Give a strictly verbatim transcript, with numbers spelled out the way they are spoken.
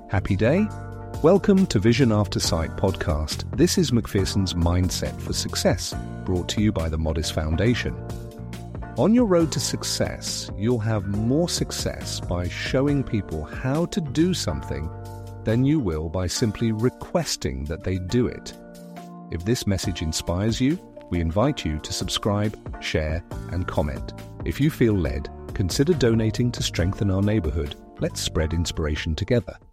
Happy day? Welcome to Vision After Sight podcast. This is Macpherson's Mindset for Success, brought to you by the Modest Foundation. On your road to success, you'll have more success by showing people how to do something than you will by simply requesting that they do it. If this message inspires you, we invite you to subscribe, share, and comment. If you feel led, consider donating to strengthen our neighborhood. Let's spread inspiration together.